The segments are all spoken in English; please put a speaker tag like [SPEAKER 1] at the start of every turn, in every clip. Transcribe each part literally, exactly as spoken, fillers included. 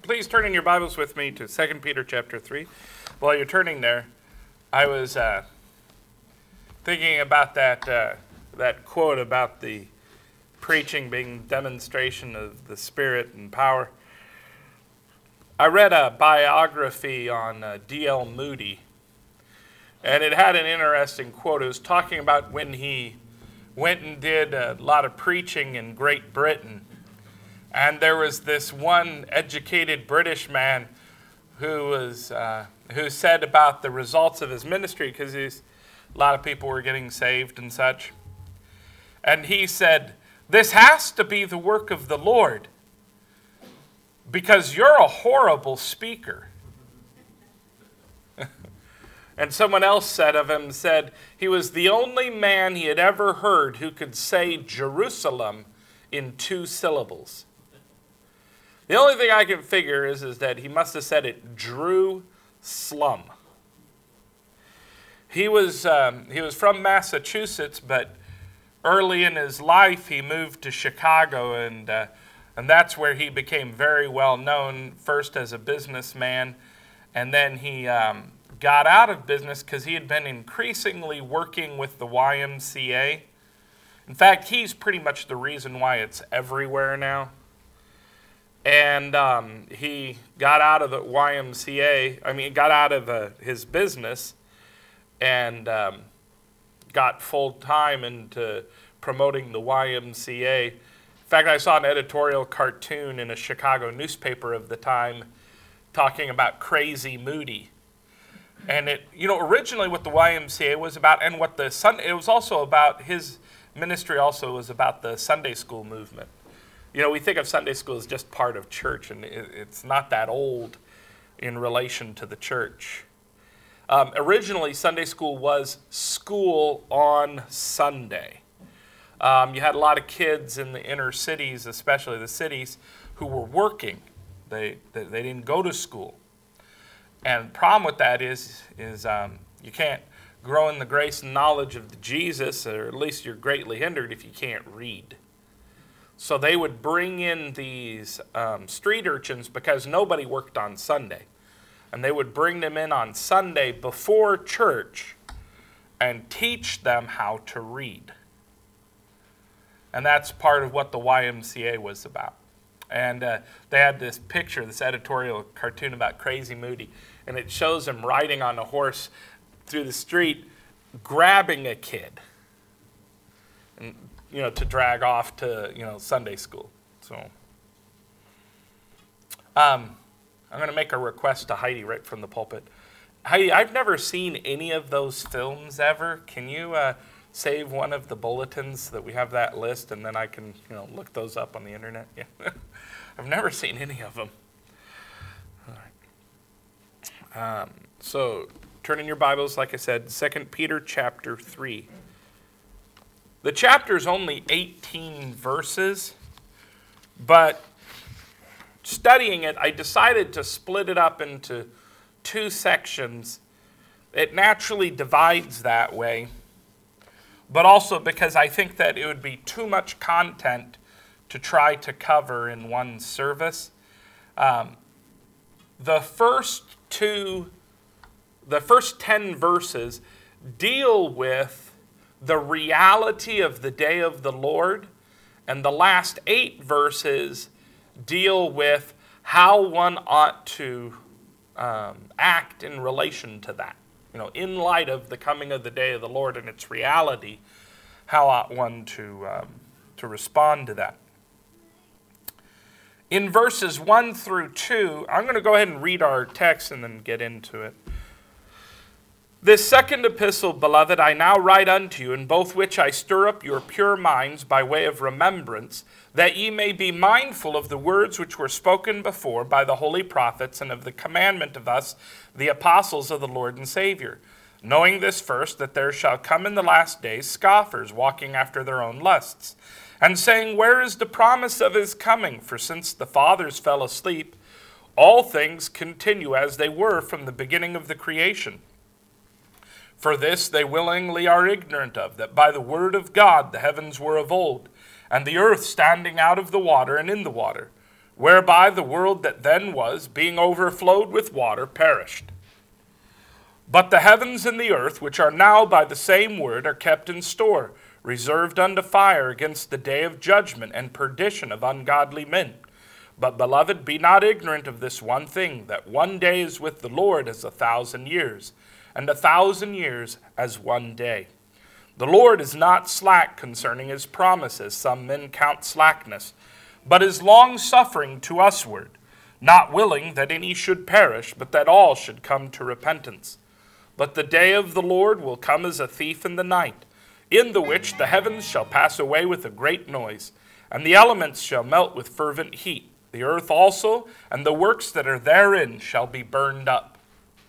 [SPEAKER 1] Please turn in your Bibles with me to Second Peter chapter three. While you're turning there, I was uh, thinking about that uh, that quote about the preaching being demonstration of the Spirit and power. I read a biography on uh, D L Moody, and it had an interesting quote. It was talking about when he went and did a lot of preaching in Great Britain. And there was this one educated British man who was uh, who said about the results of his ministry, because a lot of people were getting saved and such. And he said, "This has to be the work of the Lord, because you're a horrible speaker." And someone else said of him, said he was the only man he had ever heard who could say Jerusalem in two syllables. The only thing I can figure is, is that he must have said it Drew Slum. He was um, he was from Massachusetts, but early in his life he moved to Chicago, and uh, and that's where he became very well known. First as a businessman, and then he um, got out of business because he had been increasingly working with the Y M C A. In fact, he's pretty much the reason why it's everywhere now. And um, he got out of the Y M C A, I mean, got out of uh, his business and um, got full-time into promoting the Y M C A. In fact, I saw an editorial cartoon in a Chicago newspaper of the time talking about Crazy Moody. And it, you know, originally what the Y M C A was about, and what the Sun, it was also about, his ministry also was about the Sunday school movement. You know, we think of Sunday school as just part of church, and it's not that old in relation to the church. Um, originally, Sunday school was school on Sunday. Um, you had a lot of kids in the inner cities, especially the cities, who were working. They they, they didn't go to school. And the problem with that is, is um, you can't grow in the grace and knowledge of Jesus, or at least you're greatly hindered if you can't read. So they would bring in these um, street urchins because nobody worked on Sunday. And they would bring them in on Sunday before church and teach them how to read. And that's part of what the Y M C A was about. And uh, they had this picture, this editorial cartoon about Crazy Moody, and it shows him riding on a horse through the street, grabbing a kid, and, you know, to drag off to, you know, Sunday school. So, um, I'm going to make a request to Heidi right from the pulpit. Heidi, I've never seen any of those films ever. Can you uh, save one of the bulletins so that we have that list, and then I can, you know, look those up on the internet? Yeah, I've never seen any of them. All right. Um, so, turn in your Bibles, like I said, Second Peter chapter three. The chapter's only eighteen verses, but studying it, I decided to split it up into two sections. It naturally divides that way, but also because I think that it would be too much content to try to cover in one service. Um, the first two, the first ten verses deal with the reality of the day of the Lord, and the last eight verses deal with how one ought to um, act in relation to that. You know, in light of the coming of the day of the Lord and its reality, how ought one to um, to respond to that? In verses one through two, I'm going to go ahead and read our text and then get into it. This second epistle, beloved, I now write unto you, in both which I stir up your pure minds by way of remembrance, that ye may be mindful of the words which were spoken before by the holy prophets, and of the commandment of us, the apostles of the Lord and Savior. Knowing this first, that there shall come in the last days scoffers, walking after their own lusts, and saying, Where is the promise of his coming? For since the fathers fell asleep, all things continue as they were from the beginning of the creation. For this they willingly are ignorant of, that by the word of God the heavens were of old, and the earth standing out of the water and in the water, whereby the world that then was, being overflowed with water, perished. But the heavens and the earth, which are now by the same word, are kept in store, reserved unto fire against the day of judgment and perdition of ungodly men. But, beloved, be not ignorant of this one thing, that one day is with the Lord as a thousand years, and a thousand years as one day. The Lord is not slack concerning his promises, some men count slackness, but is long-suffering to usward, not willing that any should perish, but that all should come to repentance. But the day of the Lord will come as a thief in the night, in the which the heavens shall pass away with a great noise, and the elements shall melt with fervent heat. The earth also and the works that are therein shall be burned up.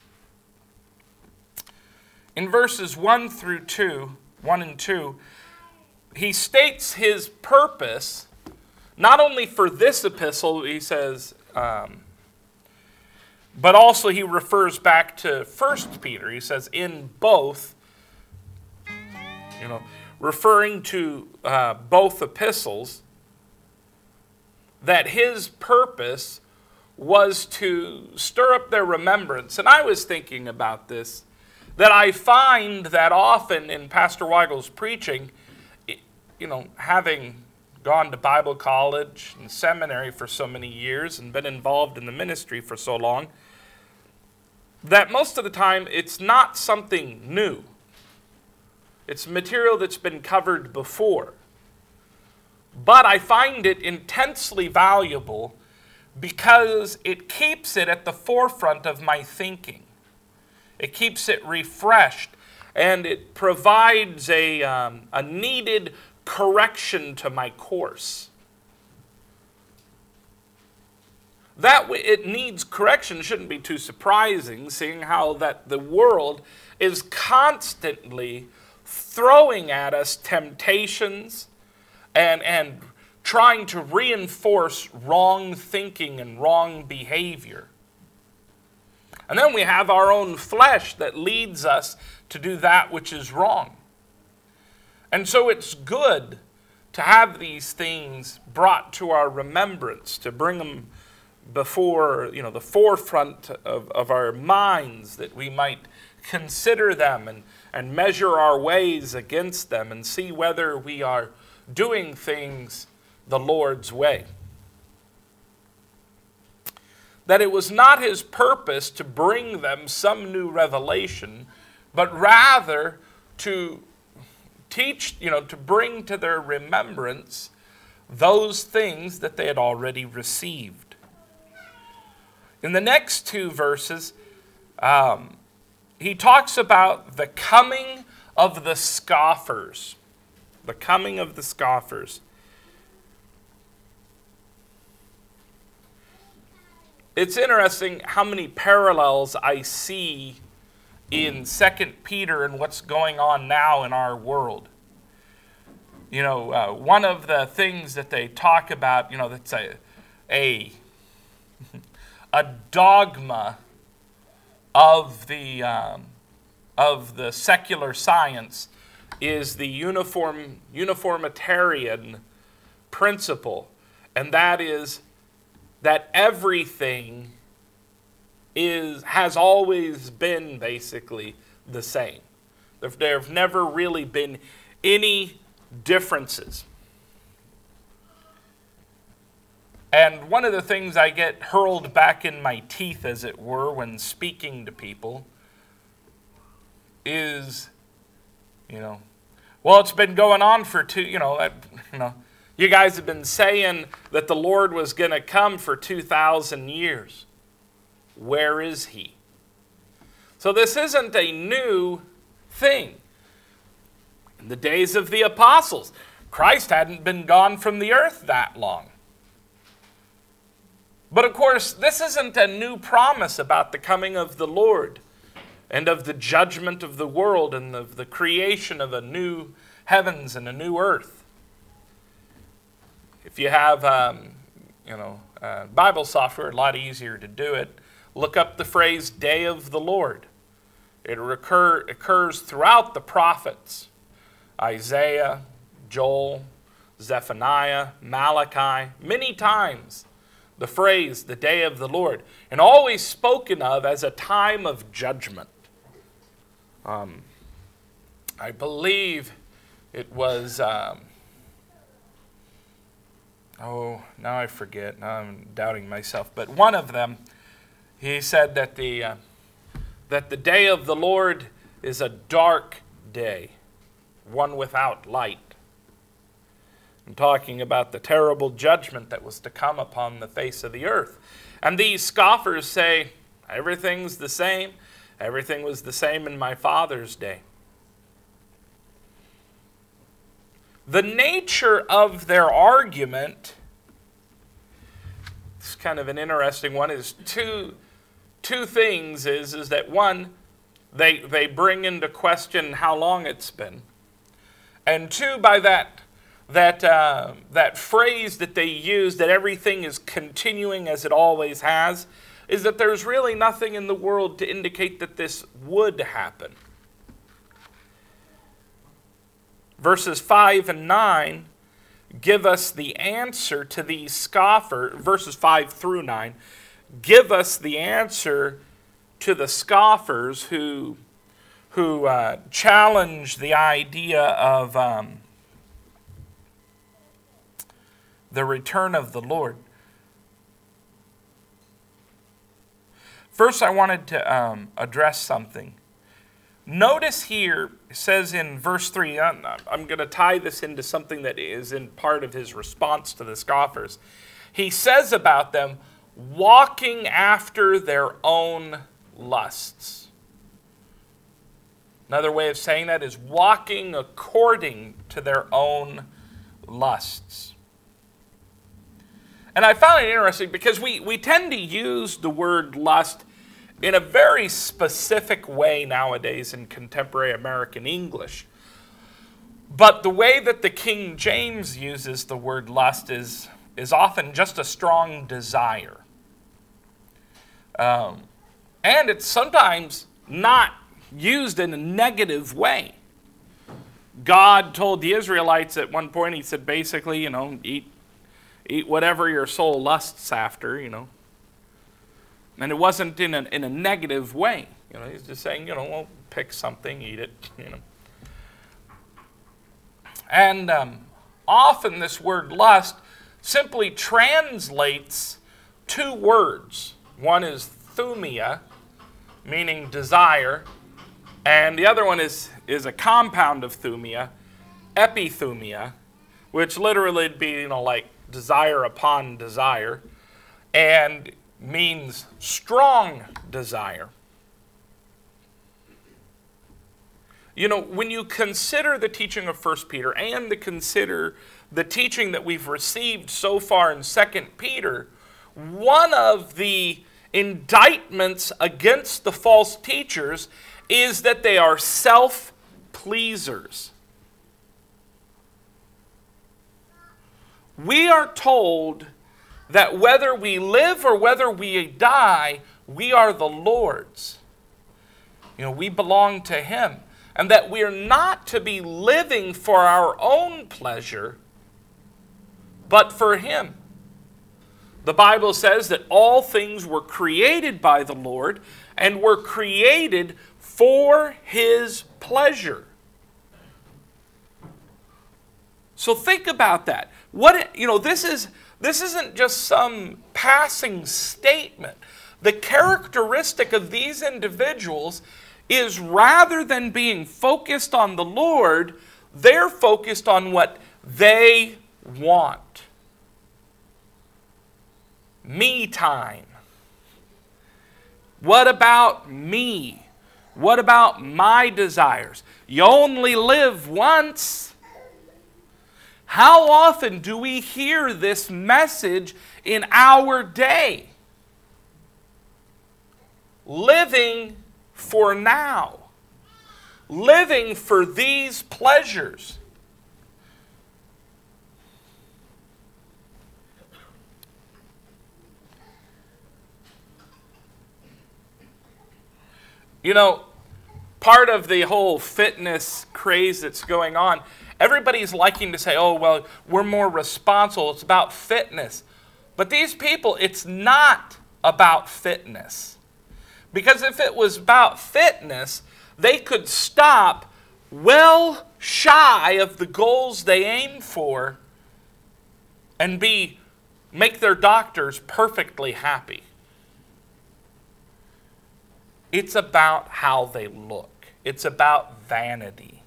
[SPEAKER 1] In verses one through two, one and two, he states his purpose, not only for this epistle, he says, um, but also he refers back to First Peter. He says, in both, you know, referring to uh, both epistles, that his purpose was to stir up their remembrance. And I was thinking about this, that I find that often in Pastor Weigel's preaching, you know, having gone to Bible college and seminary for so many years and been involved in the ministry for so long, that most of the time it's not something new. It's material that's been covered before. But I find it intensely valuable because it keeps it at the forefront of my thinking. It keeps it refreshed, and it provides a, um, a needed correction to my course. That it needs correction shouldn't be too surprising, seeing how that the world is constantly throwing at us temptations and, and trying to reinforce wrong thinking and wrong behavior. And then we have our own flesh that leads us to do that which is wrong. And so it's good to have these things brought to our remembrance, to bring them before, you know, the forefront of, of our minds, that we might consider them and, and measure our ways against them and see whether we are doing things the Lord's way. That it was not his purpose to bring them some new revelation, but rather to teach, you know, to bring to their remembrance those things that they had already received. In the next two verses, um, he talks about the coming of the scoffers. The coming of the scoffers. It's interesting how many parallels I see in Second Peter and what's going on now in our world. You know, uh, one of the things that they talk about, you know, that's a, a, a dogma of the, um, of the secular science is the uniform, uniformitarian principle, and that is that everything is has always been basically the same. There have never really been any differences. And one of the things I get hurled back in my teeth, as it were, when speaking to people is, you know, well, it's been going on for two, you know, that, you know, you guys have been saying that the Lord was going to come for two thousand years. Where is he? So this isn't a new thing. In the days of the apostles, Christ hadn't been gone from the earth that long. But of course, this isn't a new promise about the coming of the Lord and of the judgment of the world and of the creation of a new heavens and a new earth. If you have, um, you know, uh, Bible software, a lot easier to do it. Look up the phrase "Day of the Lord." It recur, occurs throughout the prophets: Isaiah, Joel, Zephaniah, Malachi. Many times the phrase, the day of the Lord, and always spoken of as a time of judgment. Um, I believe it was, um, oh, now I forget, now I'm doubting myself, but one of them, he said that the, uh, that the day of the Lord is a dark day, one without light. I'm talking about the terrible judgment that was to come upon the face of the earth. And these scoffers say, everything's the same. Everything was the same in my Father's day. The nature of their argument, it's kind of an interesting one, is two, two things. Is, is that one, they, they bring into question how long it's been. And two, by that That uh, that phrase that they use, that everything is continuing as it always has, is that there's really nothing in the world to indicate that this would happen. Verses five and nine give us the answer to these scoffers. Verses five through nine give us the answer to the scoffers who, who uh, challenge the idea of Um, the return of the Lord. First, I wanted to um, address something. Notice here, it says in verse three, I'm, I'm going to tie this into something that is in part of his response to the scoffers. He says about them, walking after their own lusts. Another way of saying that is walking according to their own lusts. And I found it interesting because we, we tend to use the word lust in a very specific way nowadays in contemporary American English. But the way that the King James uses the word lust is, is often just a strong desire. Um, and it's sometimes not used in a negative way. God told the Israelites at one point, he said basically, you know, eat Eat whatever your soul lusts after, you know. And it wasn't in a, in a negative way. You know, he's just saying, you know, well, pick something, eat it, you know. And um, often this word lust simply translates two words. One is thumia, meaning desire, and the other one is, is a compound of thumia, epithumia, which literally would be, you know, like desire upon desire, and means strong desire. You know, when you consider the teaching of First Peter and the consider the teaching that we've received so far in Second Peter, one of the indictments against the false teachers is that they are self-pleasers. We are told that whether we live or whether we die, we are the Lord's. You know, we belong to Him. And that we are not to be living for our own pleasure, but for Him. The Bible says that all things were created by the Lord and were created for His pleasure. So think about that. What, you know, this is this isn't just some passing statement. The characteristic of these individuals is rather than being focused on the Lord, they're focused on what they want. Me time. What about me? What about my desires? You only live once. How often do we hear this message in our day? Living for now. Living for these pleasures. You know, part of the whole fitness craze that's going on, everybody's liking to say, oh, well, we're more responsible. It's about fitness. But these people, it's not about fitness. Because if it was about fitness, they could stop well shy of the goals they aim for and be make their doctors perfectly happy. It's about how they look. It's about vanity.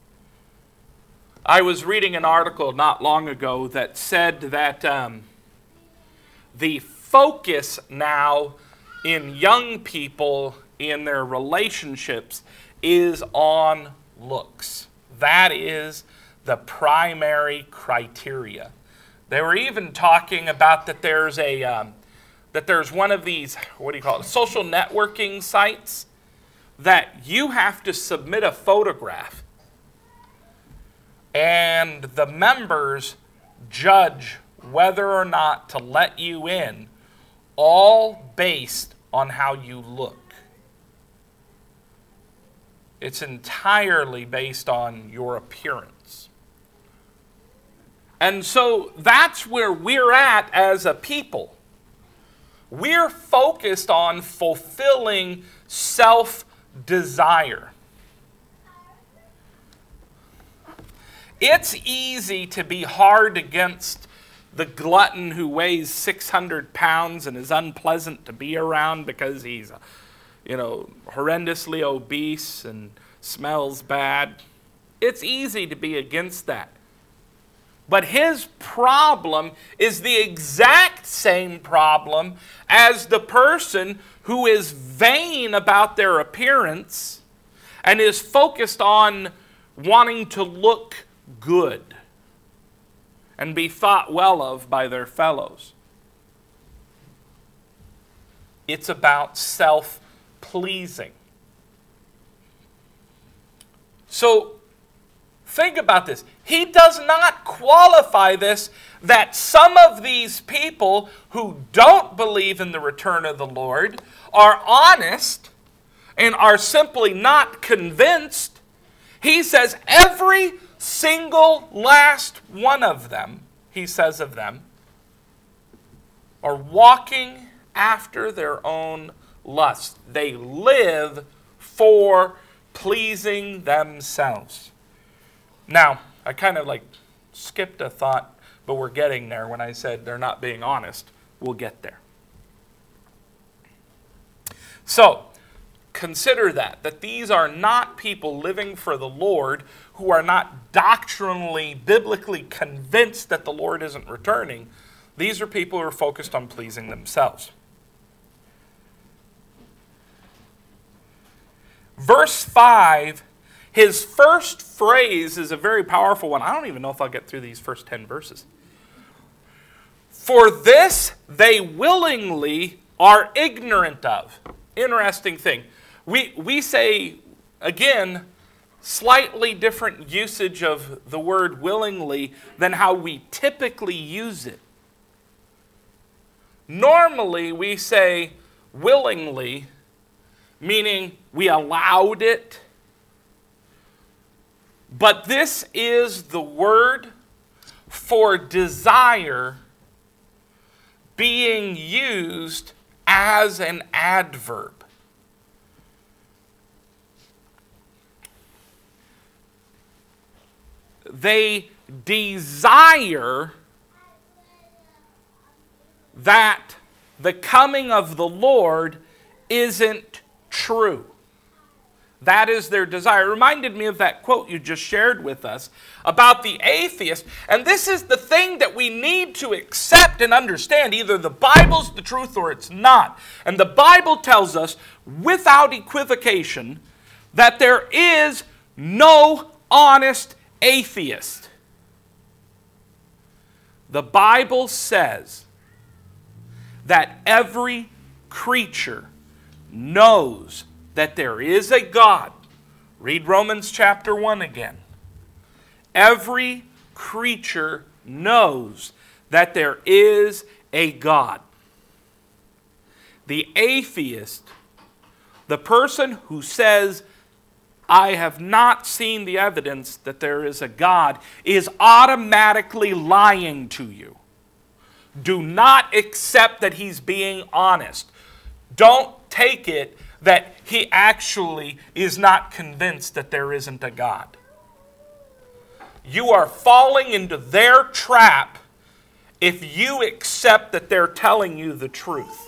[SPEAKER 1] I was reading an article not long ago that said that um, the focus now in young people in their relationships is on looks. That is the primary criteria. They were even talking about that there's a um, that there's one of these, what do you call it, social networking sites that you have to submit a photograph and the members judge whether or not to let you in, all based on how you look. It's entirely based on your appearance. And so that's where we're at as a people. We're focused on fulfilling self-desire. It's easy to be hard against the glutton who weighs six hundred pounds and is unpleasant to be around because he's, you know, horrendously obese and smells bad. It's easy to be against that. But his problem is the exact same problem as the person who is vain about their appearance and is focused on wanting to look good and be thought well of by their fellows. It's about self-pleasing. So, think about this. He does not qualify this that some of these people who don't believe in the return of the Lord are honest and are simply not convinced. He says every single last one of them, he says of them, are walking after their own lust. They live for pleasing themselves. Now, I kind of like skipped a thought, but we're getting there when I said they're not being honest. We'll get there. So, consider that, that these are not people living for the Lord who are not doctrinally, biblically convinced that the Lord isn't returning. These are people who are focused on pleasing themselves. Verse five, his first phrase is a very powerful one. I don't even know if I'll get through these first ten verses. For this they willingly are ignorant of. Interesting thing. We, we say, again, slightly different usage of the word willingly than how we typically use it. Normally, we say willingly, meaning we allowed it. But this is the word for desire being used as an adverb. They desire that the coming of the Lord isn't true. That is their desire. It reminded me of that quote you just shared with us about the atheist. And this is the thing that we need to accept and understand. Either the Bible's the truth or it's not. And the Bible tells us without equivocation that there is no honest atheist. The Bible says that every creature knows that there is a God. Read Romans chapter one again. Every creature knows that there is a God. The atheist, the person who says, I have not seen the evidence that there is a God, is automatically lying to you. Do not accept that he's being honest. Don't take it that he actually is not convinced that there isn't a God. You are falling into their trap if you accept that they're telling you the truth.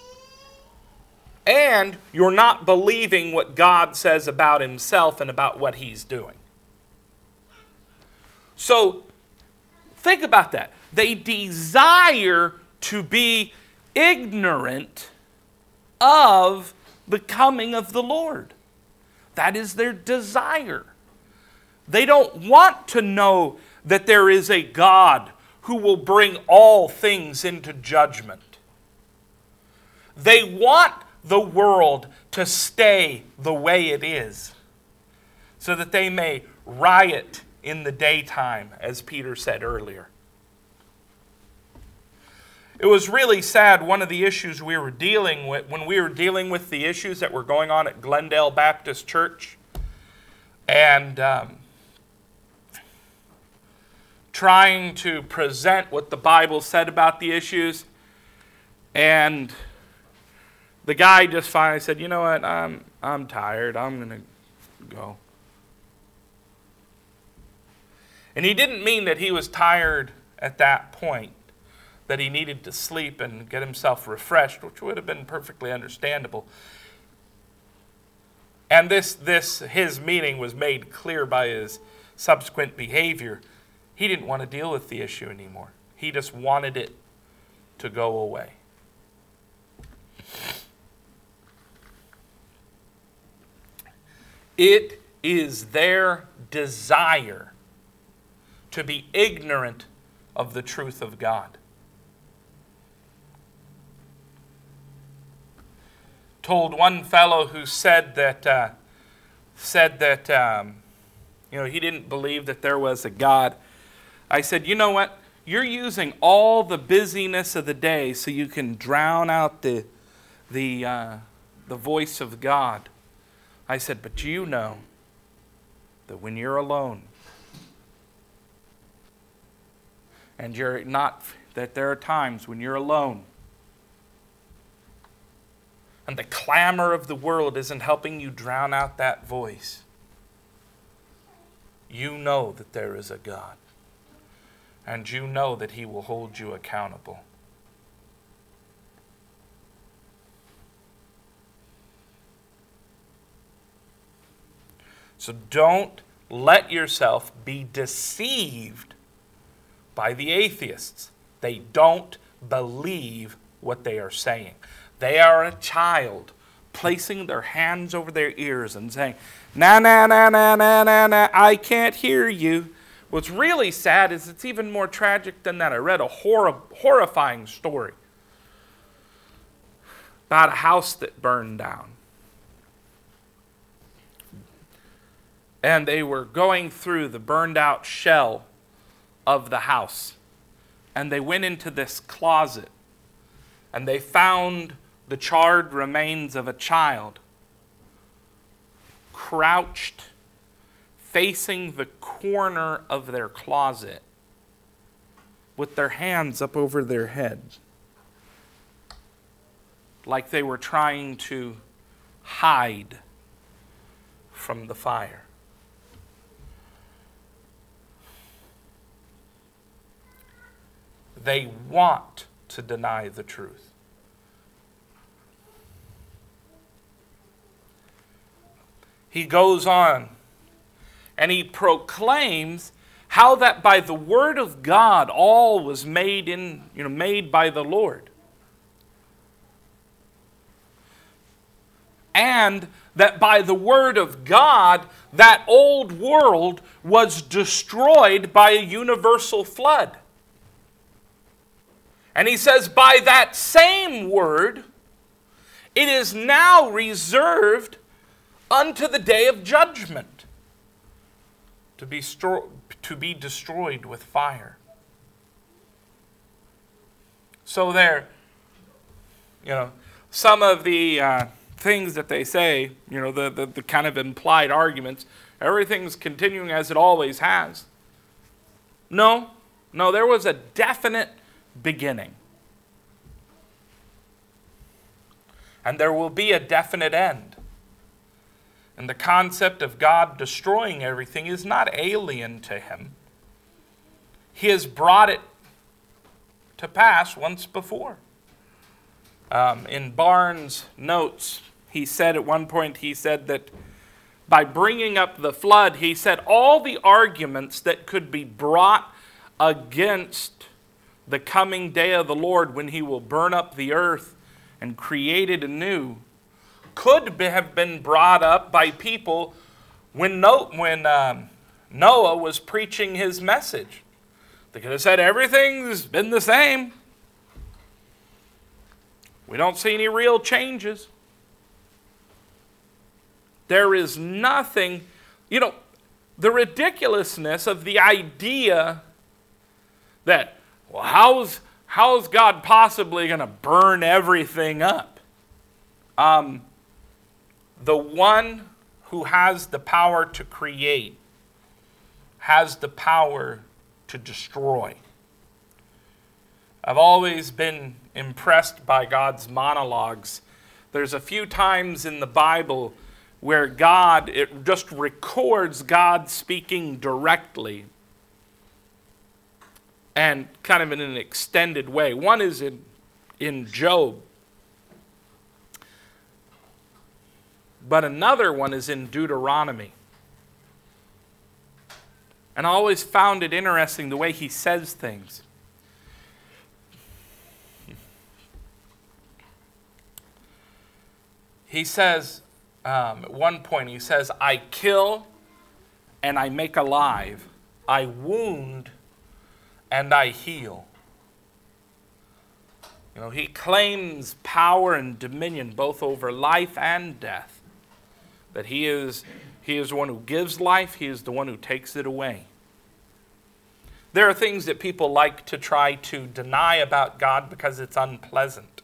[SPEAKER 1] And you're not believing what God says about himself and about what he's doing. So, think about that. They desire to be ignorant of the coming of the Lord. That is their desire. They don't want to know that there is a God who will bring all things into judgment. They want the world to stay the way it is, so that they may riot in the daytime, as Peter said earlier. It was really sad, one of the issues we were dealing with, when we were dealing with the issues that were going on at Glendale Baptist Church, and um, trying to present what the Bible said about the issues, and the guy just finally said, you know what, I'm, I'm tired, I'm going to go. And he didn't mean that he was tired at that point, that he needed to sleep and get himself refreshed, which would have been perfectly understandable. And this, this his meaning was made clear by his subsequent behavior. He didn't want to deal with the issue anymore. He just wanted it to go away. It is their desire to be ignorant of the truth of God. Told one fellow who said that uh, said that um, you know he didn't believe that there was a God. I said, you know what? You're using all the busyness of the day so you can drown out the the uh, the voice of God. I said, but you know that when you're alone and you're not, that there are times when you're alone and the clamor of the world isn't helping you drown out that voice, you know that there is a God. And you know that he will hold you accountable. So don't let yourself be deceived by the atheists. They don't believe what they are saying. They are a child placing their hands over their ears and saying, na na na na na na na, I can't hear you. What's really sad is it's even more tragic than that. I read a hor- horrifying story about a house that burned down. And they were going through the burned out shell of the house. And they went into this closet. And they found the charred remains of a child crouched, facing the corner of their closet with their hands up over their heads, like they were trying to hide from the fire. They want to deny the truth. He goes on and he proclaims how that by the word of God all was made in, you know, made by the Lord. And that by the word of God, that old world was destroyed by a universal flood. And he says, by that same word, it is now reserved unto the day of judgment, to be, stro- to be destroyed with fire. So there, you know, some of the uh, things that they say, you know, the, the, the kind of implied arguments, everything's continuing as it always has. No, no, there was a definite beginning. And there will be a definite end. And the concept of God destroying everything is not alien to him. He has brought it to pass once before. Um, in Barnes' notes, he said at one point, he said that by bringing up the flood, he said all the arguments that could be brought against the coming day of the Lord when he will burn up the earth and create it anew could be, have been brought up by people when, no, when um, Noah was preaching his message. They could have said everything's been the same. We don't see any real changes. There is nothing, you know, the ridiculousness of the idea that, well, how's, how's God possibly going to burn everything up? Um, the one who has the power to create has the power to destroy. I've always been impressed by God's monologues. There's a few times in the Bible where God, it just records God speaking directly and kind of in an extended way. One is in, in Job, but another one is in Deuteronomy. And I always found it interesting the way he says things. He says, um, at one point, he says, I kill and I make alive. I wound and I heal. You know, he claims power and dominion both over life and death. That he is, he is the one who gives life, he is the one who takes it away. There are things that people like to try to deny about God because it's unpleasant.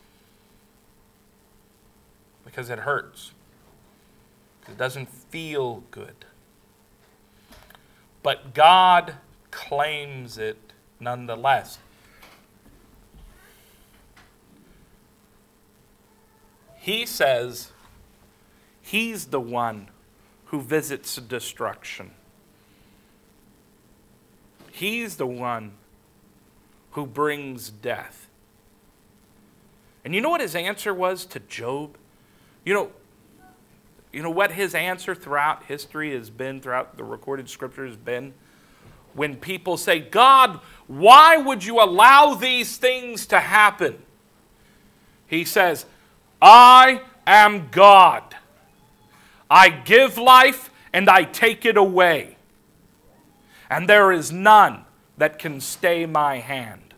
[SPEAKER 1] Because it hurts. It doesn't feel good. But God claims it nonetheless. He says he's the one who visits destruction. He's the one who brings death. And you know what his answer was to Job? You know, you know what his answer throughout history has been, throughout the recorded scripture has been? When people say, God, why would you allow these things to happen? He says, I am God. I give life and I take it away. And there is none that can stay my hand.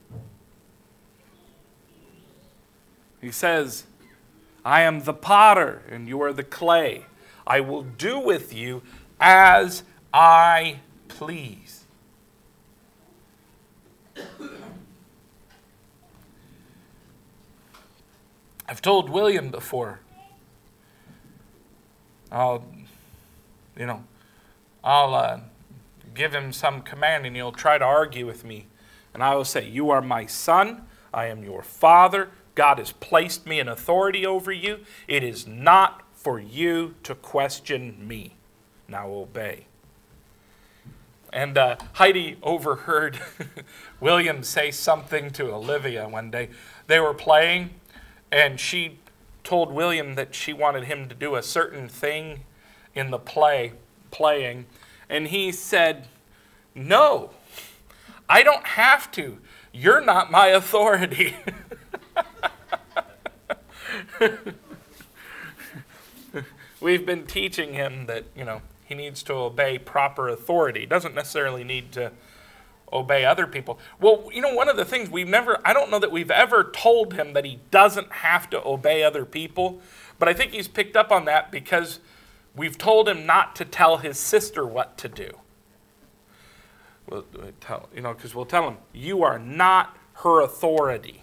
[SPEAKER 1] He says, I am the potter and you are the clay. I will do with you as I please. I've told William before, I'll, you know, I'll uh, give him some command and he'll try to argue with me. And I will say, you are my son, I am your father, God has placed me in authority over you. It is not for you to question me. Now obey. And uh, Heidi overheard William say something to Olivia one day. They were playing, and she told William that she wanted him to do a certain thing in the play, playing. And he said, no, I don't have to. You're not my authority. We've been teaching him that, you know, he needs to obey proper authority. He doesn't necessarily need to obey other people. Well, you know, one of the things we've never, I don't know that we've ever told him that he doesn't have to obey other people, but I think he's picked up on that because we've told him not to tell his sister what to do. We'll tell, you know, because we'll tell him, you are not her authority.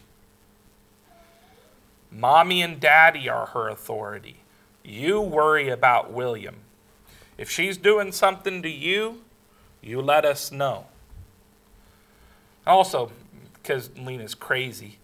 [SPEAKER 1] Mommy and Daddy are her authority. You worry about William. If she's doing something to you, you let us know. Also, because Lena's crazy.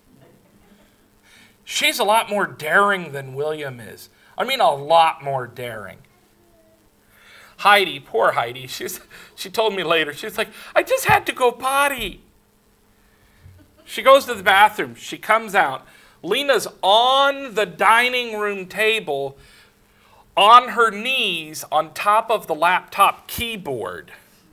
[SPEAKER 1] She's a lot more daring than William is. I mean, a lot more daring. Heidi, poor Heidi, she's, she told me later, she's like, I just had to go potty. She goes to the bathroom. She comes out. Lena's on the dining room table, on her knees, on top of the laptop keyboard,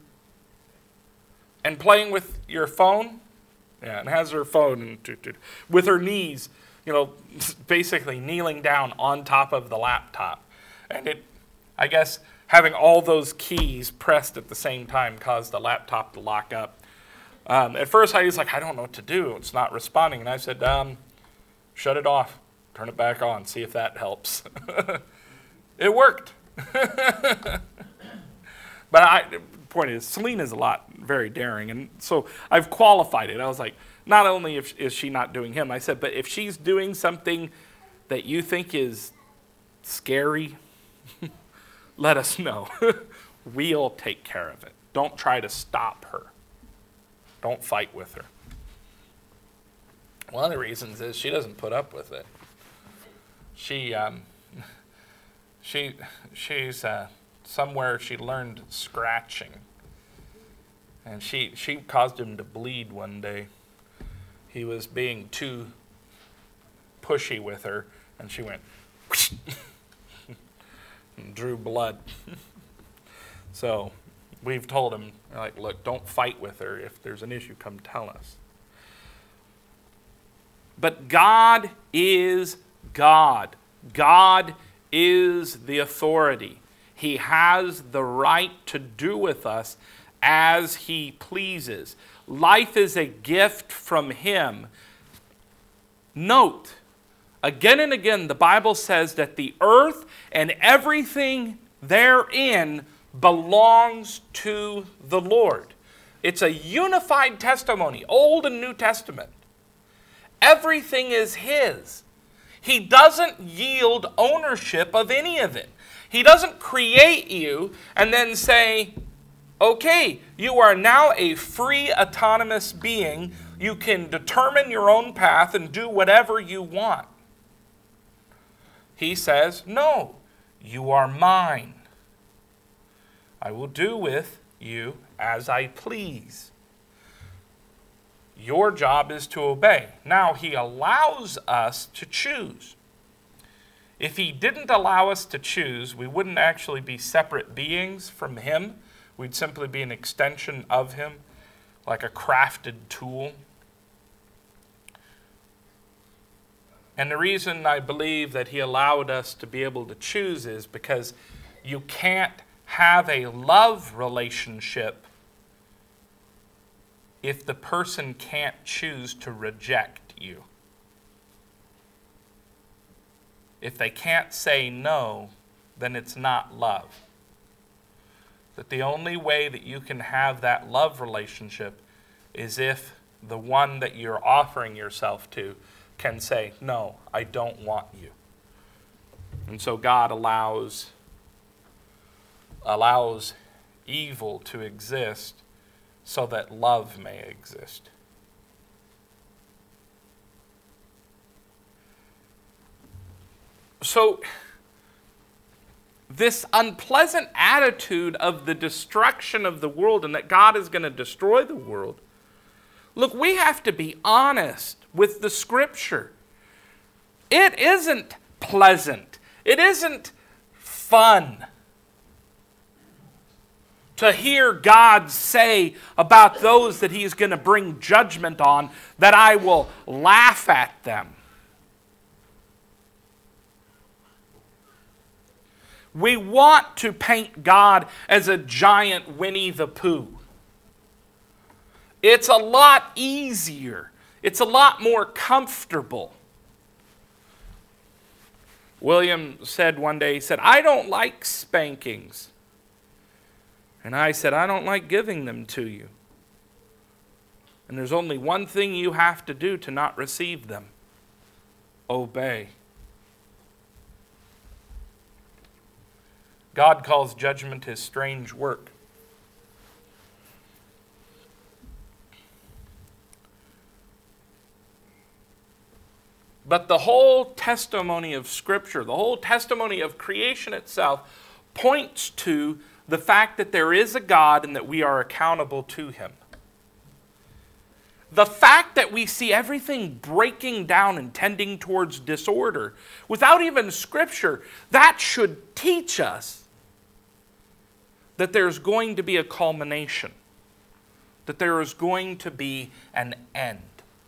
[SPEAKER 1] and playing with your phone. Yeah, and has her phone with her knees, you know, basically kneeling down on top of the laptop. And it, I guess, having all those keys pressed at the same time caused the laptop to lock up. Um, at first, I was like, I don't know what to do. It's not responding. And I said, um, shut it off. Turn it back on. See if that helps. It worked. But I, the point is, Selena's a lot very daring. And so I've qualified it. I was like, not only if, is she not doing him, I said, but if she's doing something that you think is scary, let us know. We'll take care of it. Don't try to stop her. Don't fight with her. One of the reasons is she doesn't put up with it. She, um, she, she's uh, somewhere she learned scratching, and she she caused him to bleed one day. He was being too pushy with her, and she went and drew blood. So we've told him, like, look, don't fight with her. If there's an issue, come tell us. But God is God. God is the authority. He has the right to do with us as He pleases. Life is a gift from Him. Note, again and again, the Bible says that the earth and everything therein belongs to the Lord. It's a unified testimony, Old and New Testament. Everything is His. He doesn't yield ownership of any of it. He doesn't create you and then say, okay, you are now a free, autonomous being. You can determine your own path and do whatever you want. He says, no, you are mine. I will do with you as I please. Your job is to obey. Now, He allows us to choose. If He didn't allow us to choose, we wouldn't actually be separate beings from Him. We'd simply be an extension of Him, like a crafted tool. And the reason I believe that He allowed us to be able to choose is because you can't have a love relationship if the person can't choose to reject you. If they can't say no, then it's not love. That the only way that you can have that love relationship is if the one that you're offering yourself to can say, no, I don't want you. And so God allows allows evil to exist so that love may exist. So, this unpleasant attitude of the destruction of the world and that God is going to destroy the world, look, we have to be honest with the Scripture. It isn't pleasant. It isn't fun to hear God say about those that He's going to bring judgment on, that I will laugh at them. We want to paint God as a giant Winnie the Pooh. It's a lot easier. It's a lot more comfortable. William said one day, he said, I don't like spankings. And I said, I don't like giving them to you. And there's only one thing you have to do to not receive them. Obey. God calls judgment His strange work. But the whole testimony of Scripture, the whole testimony of creation itself, points to the fact that there is a God and that we are accountable to Him. The fact that we see everything breaking down and tending towards disorder without even Scripture, that should teach us that there's going to be a culmination, that there is going to be an end.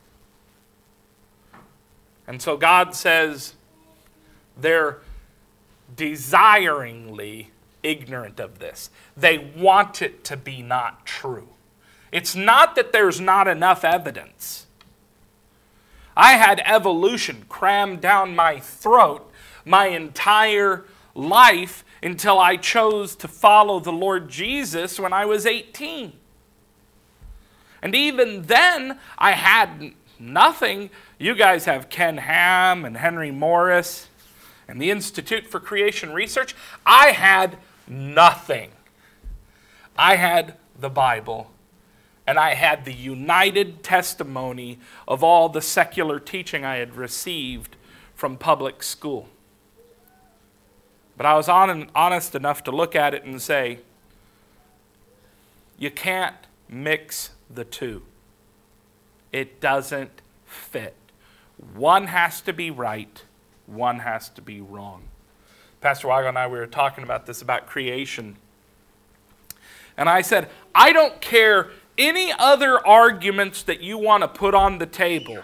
[SPEAKER 1] And so God says they're desiringly ignorant of this. They want it to be not true. It's not that there's not enough evidence. I had evolution crammed down my throat my entire life until I chose to follow the Lord Jesus when I was eighteen. And even then, I had nothing. You guys have Ken Ham and Henry Morris and the Institute for Creation Research. I had nothing. I had the Bible. And I had the united testimony of all the secular teaching I had received from public school. But I was on, honest enough to look at it and say, you can't mix the two. It doesn't fit. One has to be right, one has to be wrong. Pastor Wago and I, we were talking about this, about creation. And I said, I don't care any other arguments that you want to put on the table.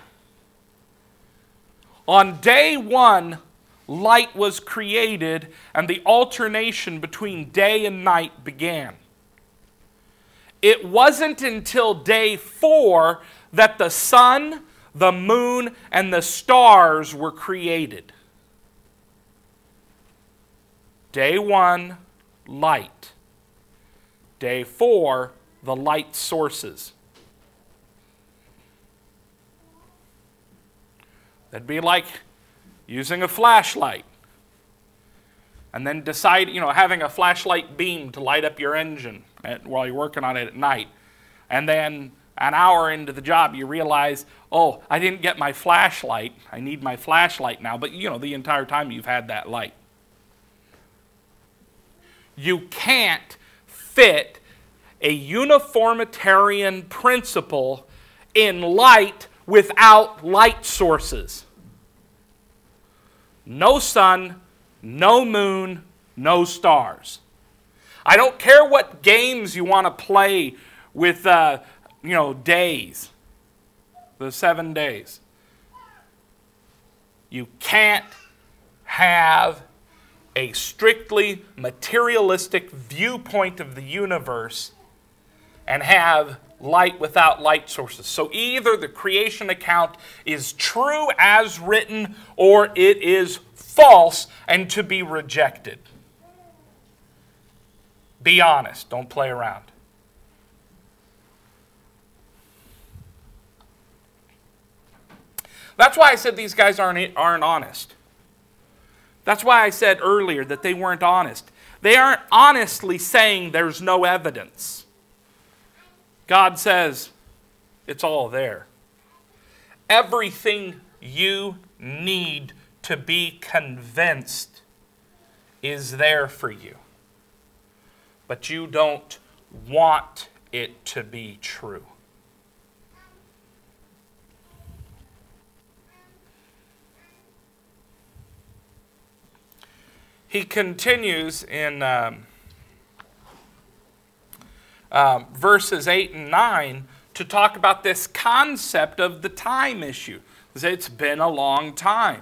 [SPEAKER 1] On day one, light was created and the alternation between day and night began. It wasn't until day four that the sun, the moon, and the stars were created. Day one, light. Day four, the light sources. That'd be like using a flashlight and then decide, you know, having a flashlight beam to light up your engine at, while you're working on it at night. And then an hour into the job, you realize, oh, I didn't get my flashlight. I need my flashlight now. But, you know, the entire time you've had that light. You can't fit a uniformitarian principle in light without light sources. No sun, no moon, no stars. I don't care what games you want to play with, uh, you know, days, the seven days. You can't have a strictly materialistic viewpoint of the universe and have light without light sources. So either the creation account is true as written or it is false and to be rejected. Be honest. Don't play around. That's why I said these guys aren't, aren't honest. That's why I said earlier that they weren't honest. They aren't honestly saying there's no evidence. God says, it's all there. Everything you need to be convinced is there for you. But you don't want it to be true. He continues in um, um, verses eight and nine to talk about this concept of the time issue. It's been a long time.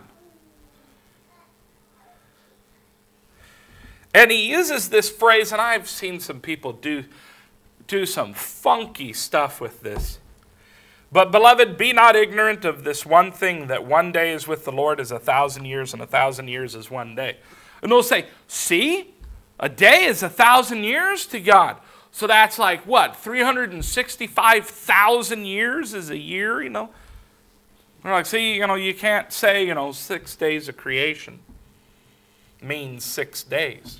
[SPEAKER 1] And he uses this phrase, and I've seen some people do, do some funky stuff with this. But, beloved, be not ignorant of this one thing, that one day is with the Lord as a thousand years, and a thousand years is one day. And they'll say, see, a day is a thousand years to God. So that's like, what, three hundred sixty-five thousand years is a year, you know? They're like, see, you know, you can't say, you know, six days of creation means six days.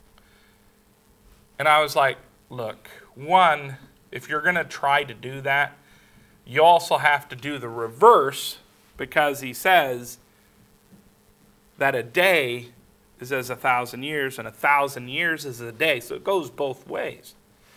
[SPEAKER 1] And I was like, look, one, if you're going to try to do that, you also have to do the reverse because he says that a day is as a thousand years, and a thousand years is a day. So it goes both ways.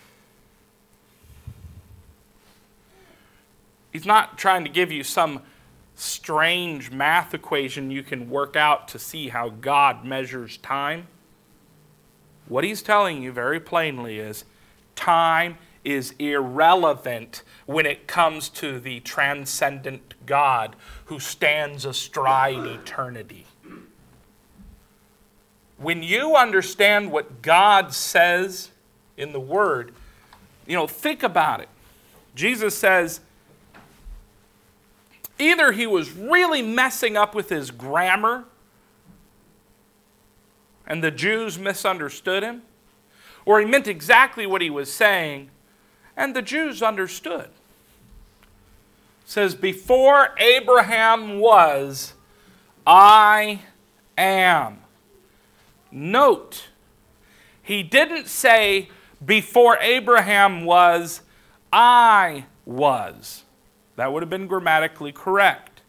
[SPEAKER 1] He's not trying to give you some strange math equation you can work out to see how God measures time. What he's telling you very plainly is time is irrelevant when it comes to the transcendent God who stands astride eternity. When you understand what God says in the Word, you know, think about it. Jesus says, either he was really messing up with his grammar and the Jews misunderstood him, or he meant exactly what he was saying and the Jews understood. It says, before Abraham was, I am. Note, he didn't say, before Abraham was, I was. That would have been grammatically correct.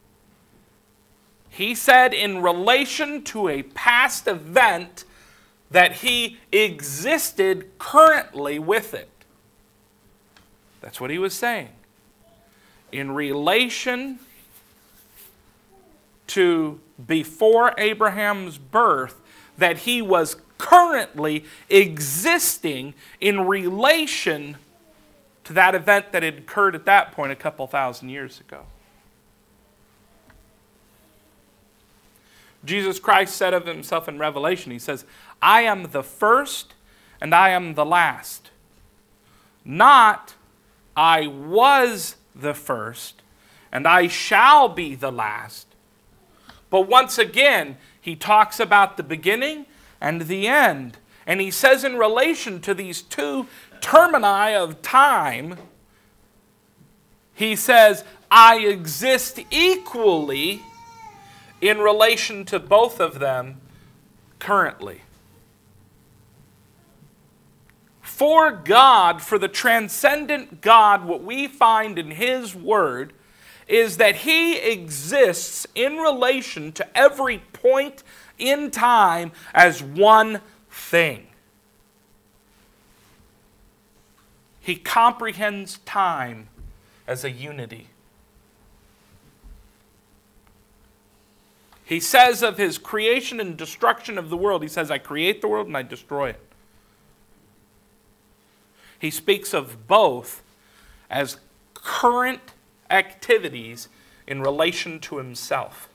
[SPEAKER 1] He said in relation to a past event that he existed currently with it. That's what he was saying. In relation to before Abraham's birth, that he was currently existing in relation to that event that had occurred at that point a couple thousand years ago. Jesus Christ said of himself in Revelation, he says, I am the first and I am the last. Not, I was the first and I shall be the last. But once again, he talks about the beginning and the end. And he says in relation to these two termini of time, he says, I exist equally in relation to both of them currently. For God, for the transcendent God, what we find in His Word is that He exists in relation to every point in time as one thing. He comprehends time as a unity. He says of His creation and destruction of the world, He says, I create the world and I destroy it. He speaks of both as current activities in relation to Himself.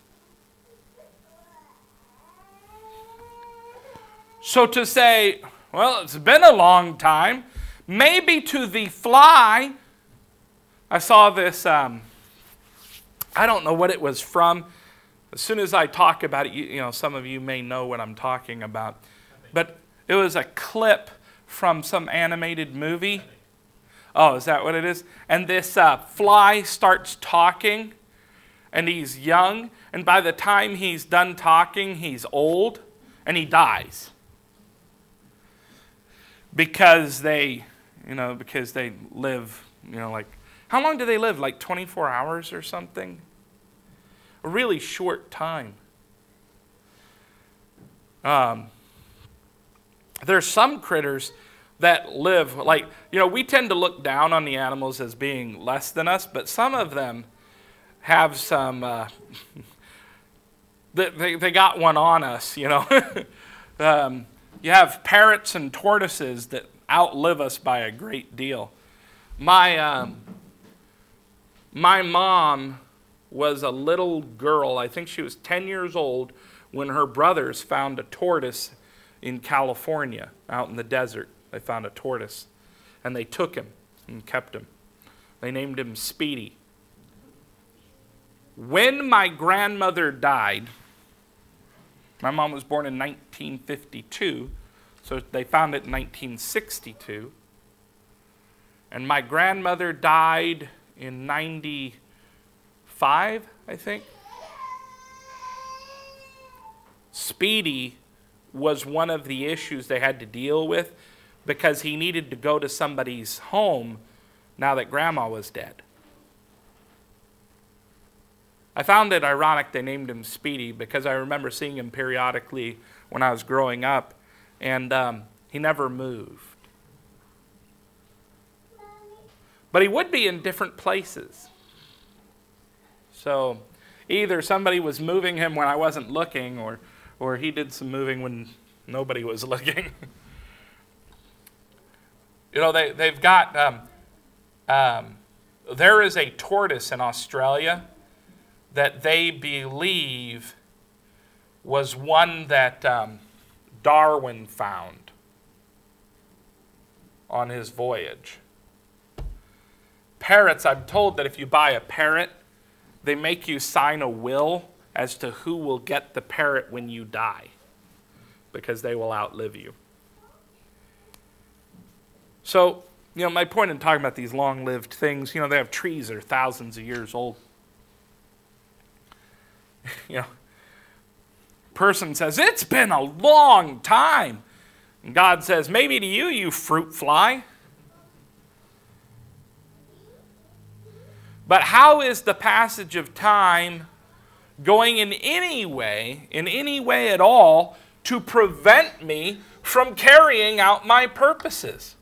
[SPEAKER 1] So to say, well, it's been a long time, maybe to the fly, I saw this, um, I don't know what it was from. As soon as I talk about it, you, you know, some of you may know what I'm talking about. But it was a clip from some animated movie. Oh, is that what it is? And this uh, fly starts talking, and he's young, and by the time he's done talking, he's old, and he dies. Because they, you know, because they live, you know, like, how long do they live? Like twenty-four hours or something? A really short time. Um, there's some critters that live, like, you know, we tend to look down on the animals as being less than us, but some of them have some, uh, they, they got one on us, you know. um, you have parrots and tortoises that outlive us by a great deal. My, um, my mom was a little girl, I think she was ten years old, when her brothers found a tortoise in California, out in the desert. They found a tortoise, and they took him and kept him. They named him Speedy. When my grandmother died, my mom was born in nineteen fifty-two, so they found it in nineteen sixty-two. And my grandmother died in ninety-five, I think. Speedy was one of the issues they had to deal with because he needed to go to somebody's home now that Grandma was dead. I found it ironic they named him Speedy because I remember seeing him periodically when I was growing up, and um, he never moved. But he would be in different places. So either somebody was moving him when I wasn't looking, or, or he did some moving when nobody was looking. You know, they, they've got, um, um, there is a tortoise in Australia that they believe was one that um, Darwin found on his voyage. Parrots, I'm told that if you buy a parrot, they make you sign a will as to who will get the parrot when you die, because they will outlive you. So, you know, my point in talking about these long-lived things, you know, they have trees that are thousands of years old. You know, person says, it's been a long time. And God says, maybe to you, you fruit fly. But how is the passage of time going in any way, in any way at all, to prevent me from carrying out my purposes?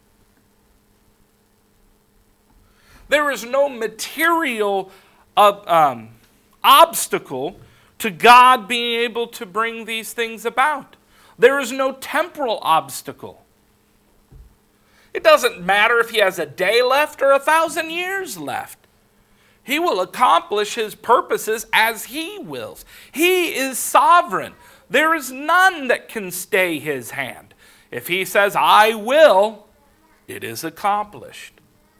[SPEAKER 1] There is no material uh, um, obstacle to God being able to bring these things about. There is no temporal obstacle. It doesn't matter if he has a day left or a thousand years left. He will accomplish his purposes as he wills. He is sovereign. There is none that can stay his hand. If he says, I will, it is accomplished.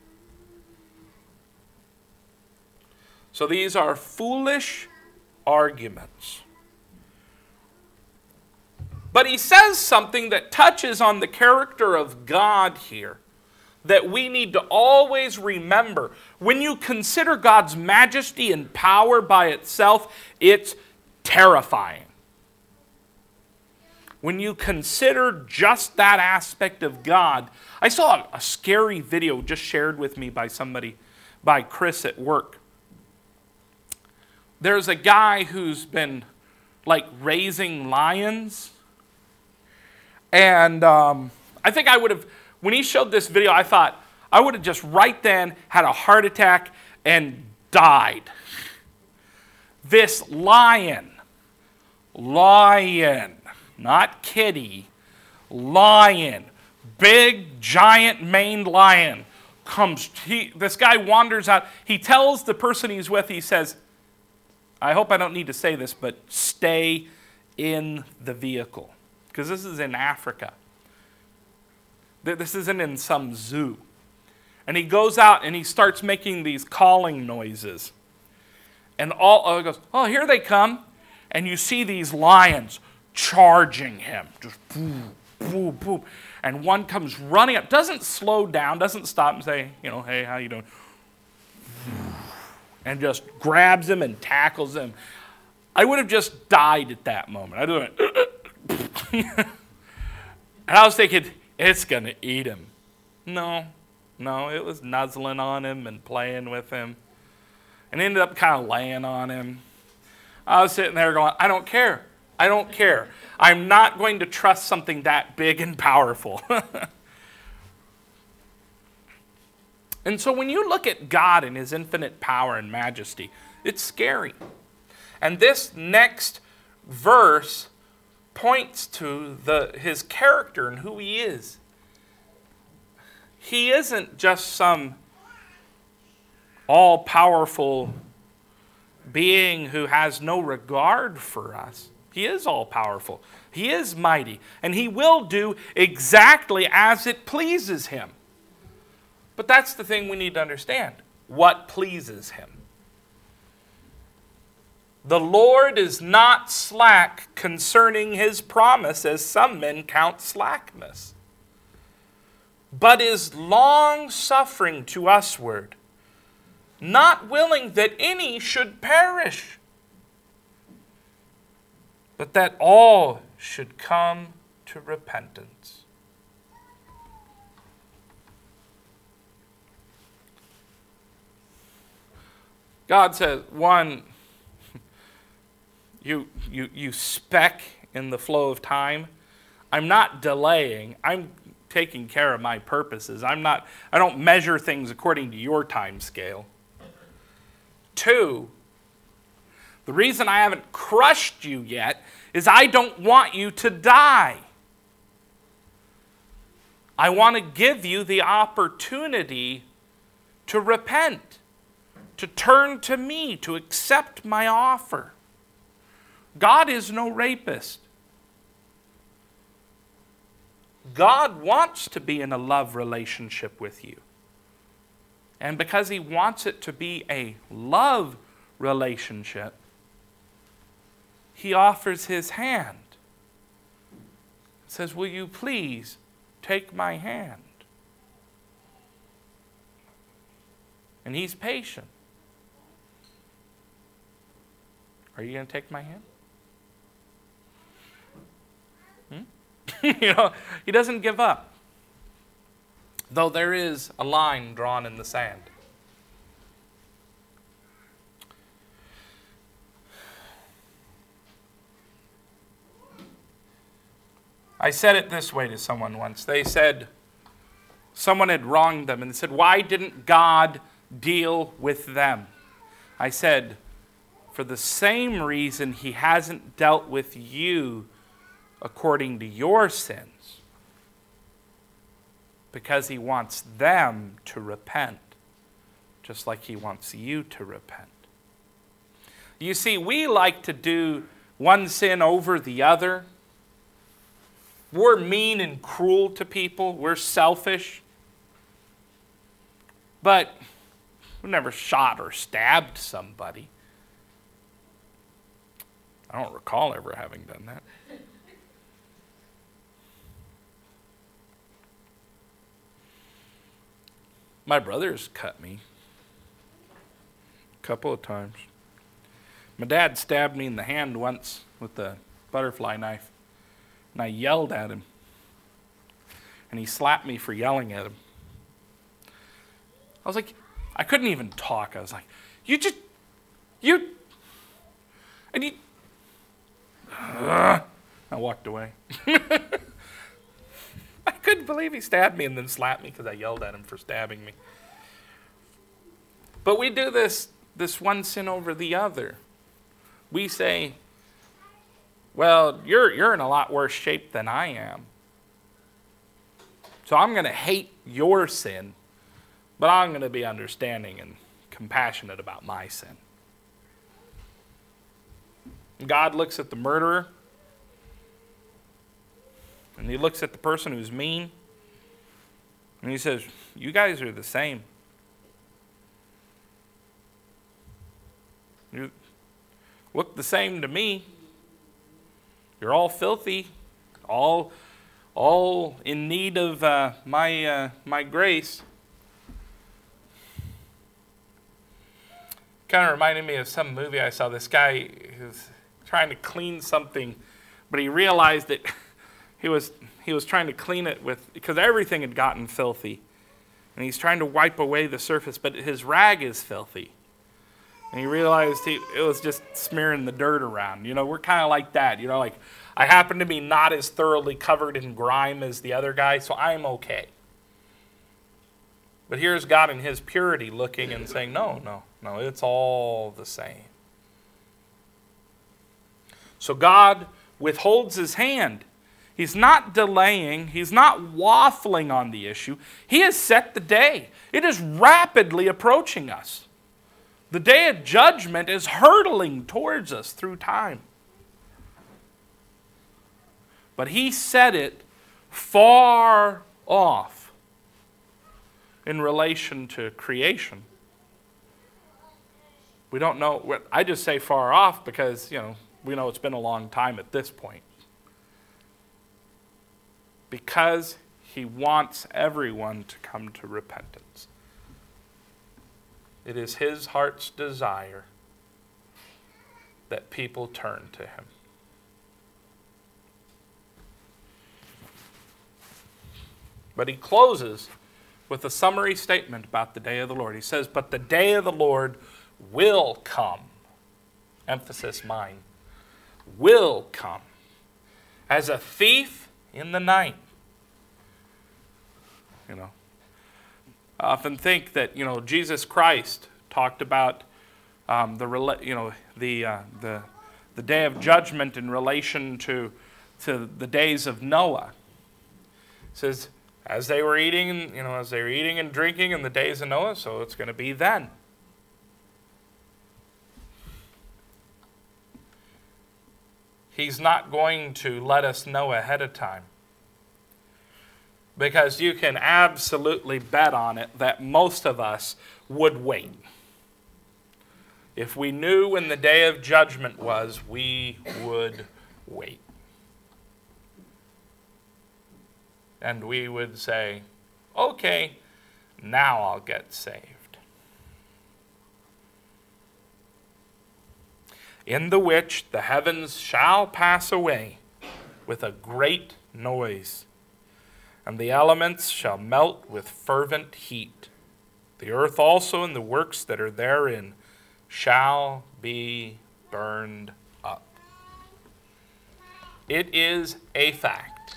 [SPEAKER 1] So these are foolish arguments. But he says something that touches on the character of God here that we need to always remember. When you consider God's majesty and power by itself, it's terrifying. When you consider just that aspect of God, I saw a scary video just shared with me by somebody, by Chris at work. There's a guy who's been like raising lions. And um, I think I would have, when he showed this video, I thought I would have just right then had a heart attack and died. This lion, lion, not kitty, lion, big, giant maned lion comes. He, this guy wanders out. He tells the person he's with, he says, I hope I don't need to say this, but stay in the vehicle. Because this is in Africa. This isn't in some zoo. And he goes out and he starts making these calling noises. And all oh, he goes, oh, here they come. And you see these lions charging him. Just boom, boom, boom. And one comes running up, doesn't slow down, doesn't stop and say, you know, hey, how you doing? And just grabs him and tackles him. I would have just died at that moment. I went, and I was thinking, it's going to eat him. No, no, it was nuzzling on him and playing with him. And ended up kind of laying on him. I was sitting there going, I don't care. I don't care. I'm not going to trust something that big and powerful. And so when you look at God and his infinite power and majesty, it's scary. And this next verse points to the, his character and who he is. He isn't just some all-powerful being who has no regard for us. He is all-powerful. He is mighty. And he will do exactly as it pleases him. But that's the thing we need to understand. What pleases him? The Lord is not slack concerning his promise, as some men count slackness, but is long-suffering to usward, not willing that any should perish, but that all should come to repentance. God says, one, you, you, you speck in the flow of time. I'm not delaying. I'm taking care of my purposes. I'm not, I don't measure things according to your time scale. Two, the reason I haven't crushed you yet is I don't want you to die. I want to give you the opportunity to repent, to turn to me, to accept my offer. God is no rapist. God wants to be in a love relationship with you. And because he wants it to be a love relationship, he offers his hand. He says, will you please take my hand? And he's patient. Are you going to take my hand? Hmm? You know, he doesn't give up. Though there is a line drawn in the sand. I said it this way to someone once. They said, someone had wronged them, and they said, why didn't God deal with them? I said, for the same reason he hasn't dealt with you according to your sins. Because he wants them to repent, just like he wants you to repent. You see, we like to do one sin over the other. We're mean and cruel to people. We're selfish. But we've never shot or stabbed somebody. I don't recall ever having done that. My brother's cut me a couple of times. My dad stabbed me in the hand once with a butterfly knife, and I yelled at him, and he slapped me for yelling at him. I was like, I couldn't even talk. I was like, you just, you, and you, uh, I walked away. I couldn't believe he stabbed me and then slapped me because I yelled at him for stabbing me. But we do this, this one sin over the other. We say, well, you're, you're in a lot worse shape than I am. So I'm going to hate your sin, but I'm going to be understanding and compassionate about my sin. God looks at the murderer, and he looks at the person who's mean, and he says, you guys are the same. You look the same to me. You're all filthy, all, all in need of uh, my, uh, my grace. Kind of reminded me of some movie I saw. This guy who's trying to clean something, but he realized that he was he was trying to clean it with, because everything had gotten filthy, and he's trying to wipe away the surface, but his rag is filthy, and he realized he it was just smearing the dirt around. You know, we're kind of like that. You know, like I happen to be not as thoroughly covered in grime as the other guy, so I'm okay. But here's God in his purity looking and saying, no, no, no, it's all the same. So God withholds his hand. He's not delaying. He's not waffling on the issue. He has set the day. It is rapidly approaching us. The day of judgment is hurtling towards us through time. But he set it far off in relation to creation. We don't know. I just say far off because, you know, we know it's been a long time at this point. Because he wants everyone to come to repentance. It is his heart's desire that people turn to him. But he closes with a summary statement about the day of the Lord. He says, but the day of the Lord will come. Emphasis mine. will come as a thief in the night. You know, I often think that, you know, Jesus Christ talked about um, the you know the uh, the the day of judgment in relation to to the days of Noah. It says, as they were eating, you know, as they were eating and drinking in the days of Noah, so it's going to be then. He's not going to let us know ahead of time, because you can absolutely bet on it that most of us would wait. If we knew when the day of judgment was, we would wait. And we would say, okay, now I'll get saved. In the which the heavens shall pass away with a great noise, and the elements shall melt with fervent heat. The earth also and the works that are therein shall be burned up. It is a fact,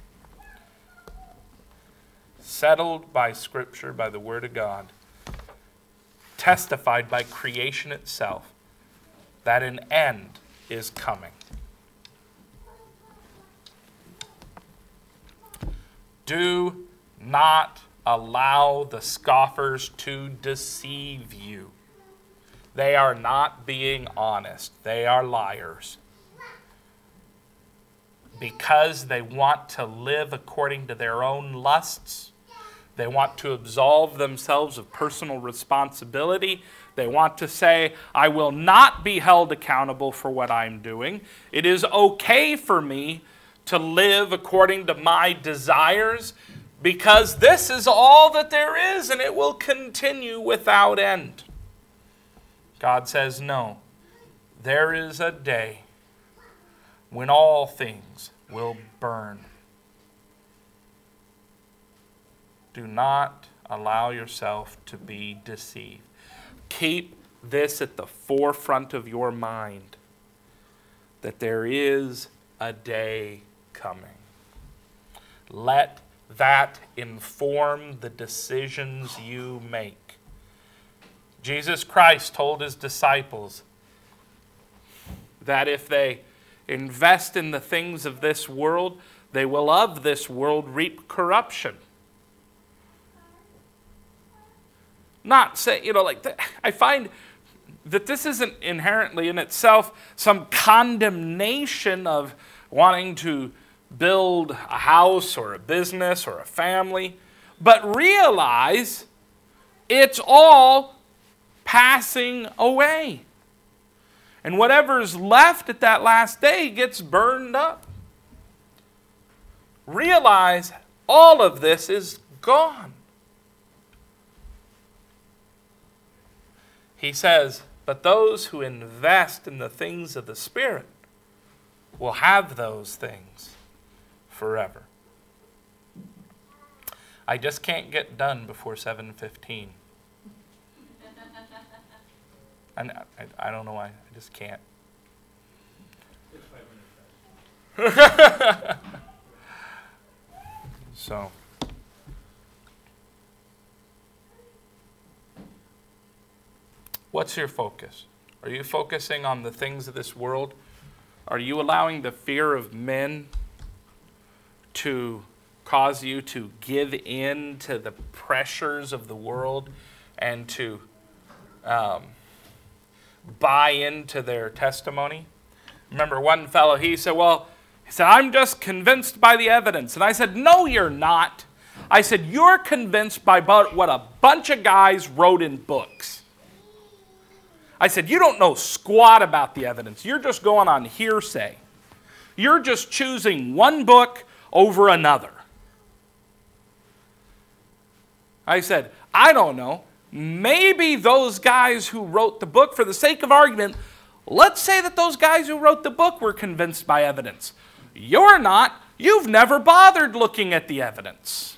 [SPEAKER 1] settled by Scripture, by the Word of God, testified by creation itself, that an end is coming. Do not allow the scoffers to deceive you. They are not being honest. They are liars. Because they want to live according to their own lusts. They want to absolve themselves of personal responsibility. They want to say, I will not be held accountable for what I'm doing. It is okay for me to live according to my desires, because this is all that there is and it will continue without end. God says, no, there is a day when all things will burn. Do not allow yourself to be deceived. Keep this at the forefront of your mind, that there is a day coming. Let that inform the decisions you make. Jesus Christ told his disciples that if they invest in the things of this world, they will of this world reap corruption. Not say, you know, like, the, I find that this isn't inherently in itself some condemnation of wanting to build a house or a business or a family, but realize it's all passing away. And whatever's left at that last day gets burned up. Realize all of this is gone. He says, but those who invest in the things of the Spirit will have those things forever. I just can't get done before seven fifteen. I, I, I don't know why. I just can't. So, what's your focus? Are you focusing on the things of this world? Are you allowing the fear of men to cause you to give in to the pressures of the world and to um, buy into their testimony? Remember one fellow, he said, well, he said, I'm just convinced by the evidence. And I said, no, you're not. I said, you're convinced by what a bunch of guys wrote in books. I said, you don't know squat about the evidence. You're just going on hearsay. You're just choosing one book over another. I said, I don't know. Maybe those guys who wrote the book, for the sake of argument, let's say that those guys who wrote the book were convinced by evidence. You're not. You've never bothered looking at the evidence.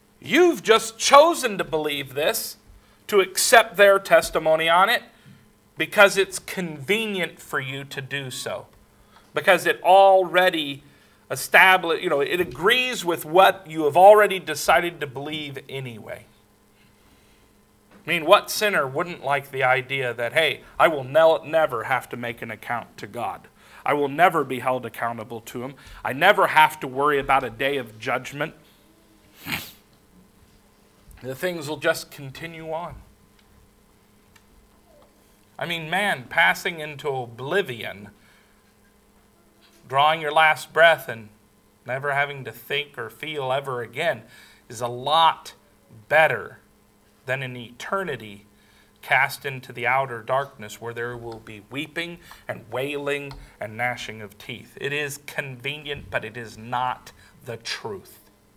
[SPEAKER 1] You've just chosen to believe this, to accept their testimony on it, because it's convenient for you to do so. Because it already established, you know, it agrees with what you have already decided to believe anyway. I mean, what sinner wouldn't like the idea that, hey, I will ne- never have to make an account to God. I will never be held accountable to Him. I never have to worry about a day of judgment. The things will just continue on. I mean, man, passing into oblivion, drawing your last breath and never having to think or feel ever again is a lot better than an eternity cast into the outer darkness where there will be weeping and wailing and gnashing of teeth. It is convenient, but it is not the truth.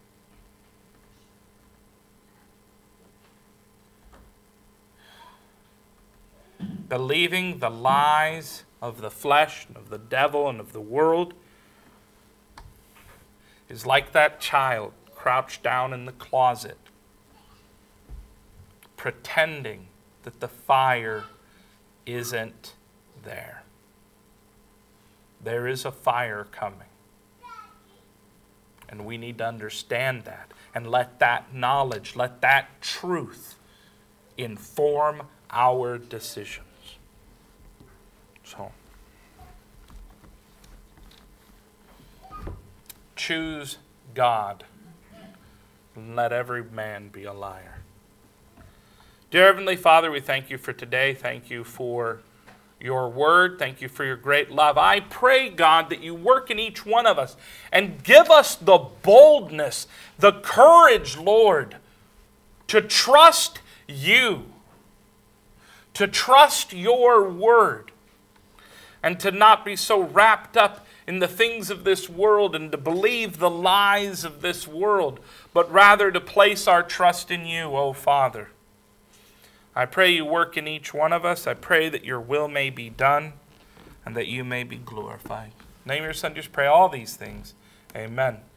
[SPEAKER 1] Believing the lies of the flesh, and of the devil, and of the world is like that child crouched down in the closet, pretending that the fire isn't there. There is a fire coming. And we need to understand that and let that knowledge, let that truth inform our decisions. So, choose God, and let every man be a liar. Dear Heavenly Father, we thank you for today. Thank you for your word. Thank you for your great love. I pray, God, that you work in each one of us and give us the boldness, the courage, Lord, to trust you, to trust your word, and to not be so wrapped up in the things of this world and to believe the lies of this world, but rather to place our trust in you, O Father. I pray you work in each one of us. I pray that your will may be done and that you may be glorified. In the name of your Son, just pray all these things. Amen.